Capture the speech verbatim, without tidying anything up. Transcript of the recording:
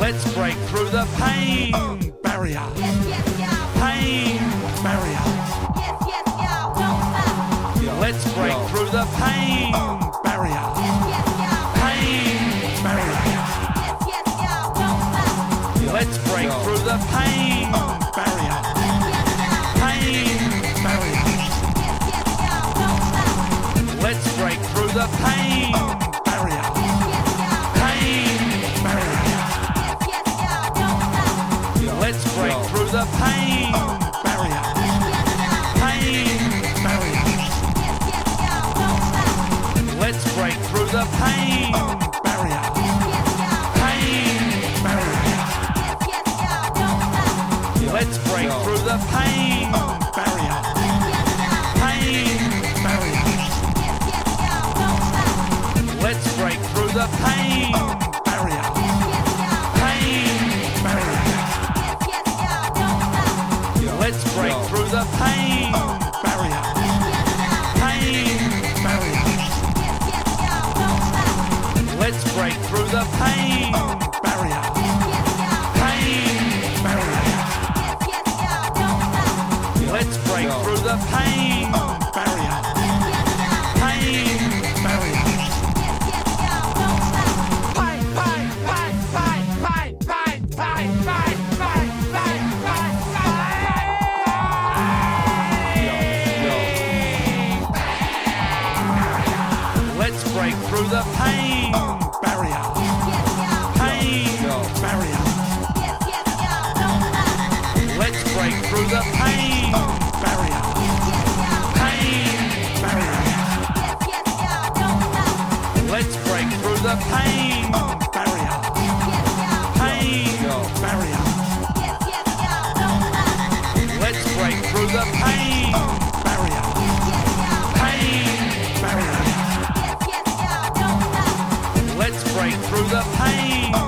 Let's break through the pain barrier. Yes, yes, y'all. Pain barrier. Yes, yes, y'all. Don't stop. Let's break through the pain barrier. Yes, yes, y'all. Pain barrier. Yes, yes, y'all. Don't stop. Let's break through the pain barrier. Yes, yes, y'all. Pain barrier. Yes, yes, y'all. Don't stop. Let's break through the pain barrier. Yes, yes, y'all. Pain barrier. Yes, yes, y'all. Don't stop. Let's break through the pain barrier. Yes, yes, y'all. Pain barrier. Yes, yes, y'all. Don't stop. Let's break through the pain barrier. Yes, yes, y'all. Pain barrier. Yes, yes, y'all. Don't stop. Let's break through the pain barrier. Yes, yes, y'all. Pain barrier. Yes, yes, y'all. Don't stop. Let's break through the pain barrier. Yes, yes, y'all. Pain barrier. Yes, yes, y'all. Don't stop. Let's break through the pain barrier. Yes, yes, y'all. Pain barrier. Yes, yes, y'all. Don't stop. Let's break through the pain barrier. Yes, yes, y'all. Pain barrier. Yes, yes, y'all. Don't stop. Let's break through the pain barrier. Yes, yes, y'all. Pain barrier. Yes, yes, y'all. Don't stop. Fight, fight, fight, fight, fight, fight, fight, fight, fight, fight, fight, fight. Let's break through the pain barrier. Yes, yes, y'all. Pain barrier. Yes, yes, y'all. Don't stop. Let's break through the pain barrier. Yes, yes, y'all. Pain barrier. Yes, yes, y'all. Don't stop. Let's break through the pain barrier. Yes, yes, y'all. Pain barrier. Yes, yes, y'all. Don't stop. Let's break through the pain barrier. Yes, yes, y'all. Pain barrier. Yes, yes, y'all. Don't stop. Let's break through the pain